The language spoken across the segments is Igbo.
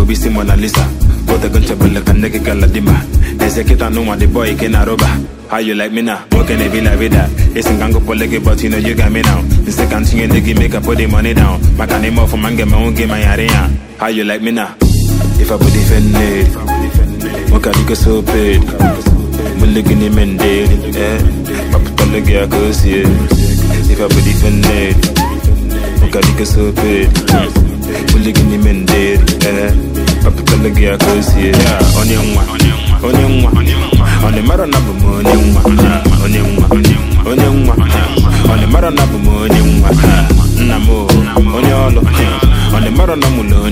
bisi Mona Lisa. But the guncha bull like a nigga galadima. Execute no one the boy can aroba. How you like me now? What can it be like with that? It's in gango polege, but you know you got me now. The second thing you nigga make I put the money down. My can name off for man get my own game my area. How you like me now? If I put defend it, what can you so paid? Mulligini Mendel, Papa Talaga goes here. If I put defend it, what can you so paid? Mulligini Mendel, Papa Talaga goes here. On your on the Maranabu Moniuma, on the Maranabu Moniuma, Namo, on the Maranamu,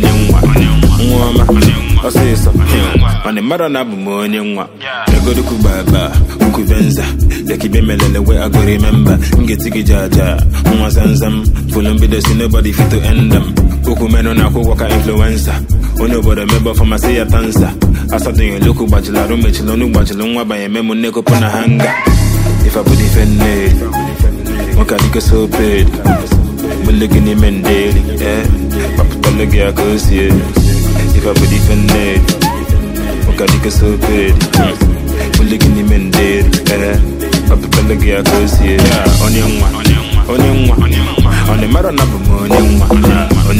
I say something on the Maranabu Moniuma. The good Kubaba, Ukuvenza, the Kibemele, where I go remember, Ngeti Jaja, Mwazanzam, Fulumbidas, nobody fit to end them. Ukumeno na kuwaka influencer. Nobody member for my say a dancer. I saw the local bachelor, Mechilonu Bachelon, by a memo neko pona hanga. If I put defend it, Wakadika so paid. Mulligini Mendel, Papa Talaga goes here. If I put defend it, Wakadika so paid. Mulligini Mendel, Papa Talaga goes here. On the Maranabu Moniuma, on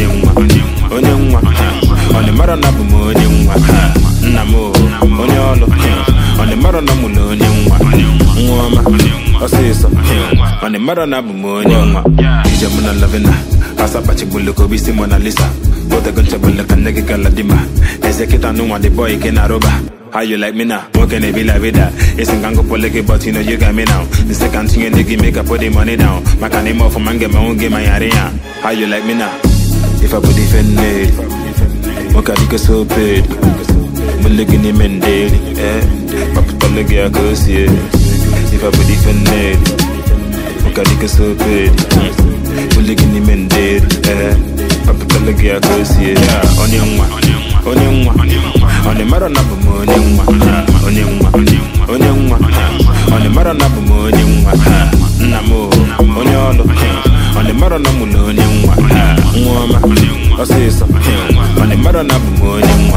the Maranabu Moniuma, Namo, on the Maranamu Moniuma, I say something on the Maranabu Moniuma. Jamuna Lavina, Asapachi Buloko, Bisi Mona Lisa, but the guncha bull like a nigga galadima. Execute no one the boy can aroba. How you like me now? What can it be like with that? It's in gango polege, but you know you got me now. The second thing you nigga make I put the money down. My can name off for man get my own game my area. How you like me now? If I put defend it, what can you so paid? Mulligini Mendel, Papa Talaga goes here. If I put defend it, what can you so paid? Mulligini Mendel, Papa Talaga goes here. On the Maranabu Moniuma, on the Maranabu Moniuma, Namo, on the Maranamu Moniuma, I say something on the Maranabu Moniuma.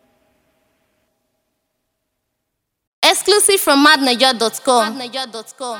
Exclusive from madniger.com.